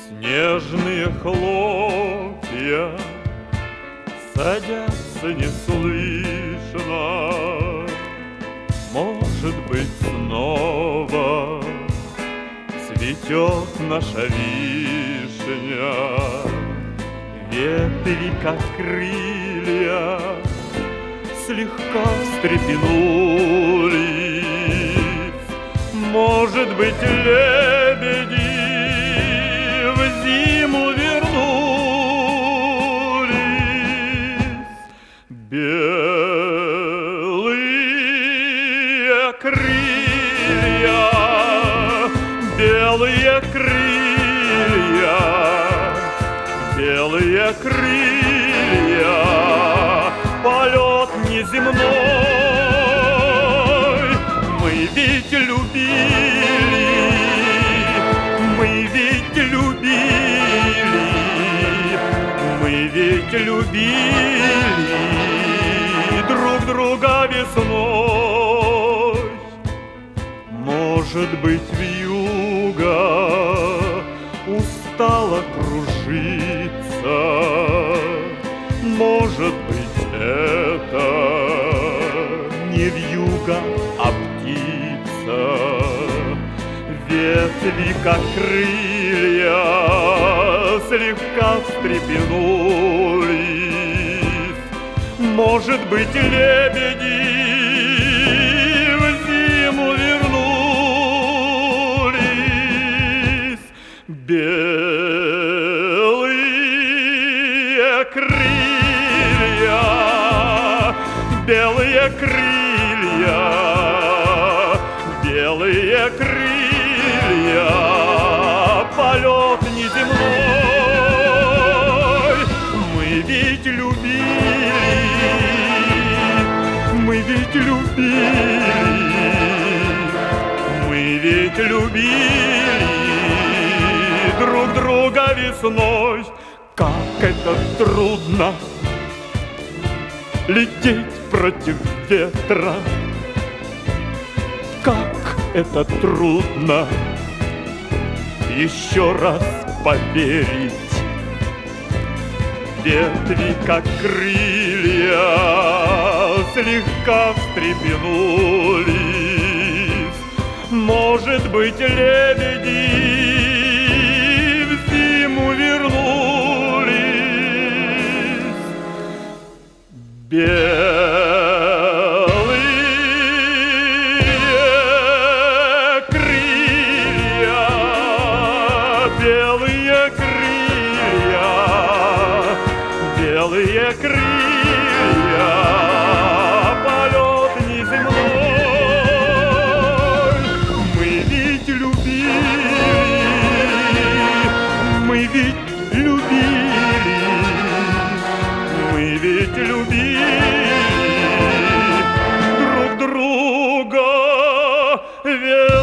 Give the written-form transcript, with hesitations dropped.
Снежные хлопья садятся неслышно. Может быть, снова цветет наша вишня. Ветви, как крылья, слегка встрепенулись. Может быть, лебеди в зиму вернулись. Белые крылья, белые крылья, белые крылья, полет неземной. Мы ведь любили, мы ведь любили, мы ведь любили друг друга весной. Может быть, вьюга устала кружиться, может быть, это не вьюга, а птица. Ветви, как крылья, слегка встрепенулись. Может быть, лебеди в зиму вернулись. Белые крылья, белые крылья, белые крылья, полет неземной. Мы ведь любили, мы ведь любили, мы ведь любили друг друга весной. Как это трудно лететь против ветра, как это трудно еще раз поверить. Ветви, как крылья, слегка встрепенулись. Может быть, лебеди в зиму вернулись. Белые крылья, белые крылья, белые крылья, полет неземной. Мы ведь любили, мы ведь любили, мы ведь любили друг друга.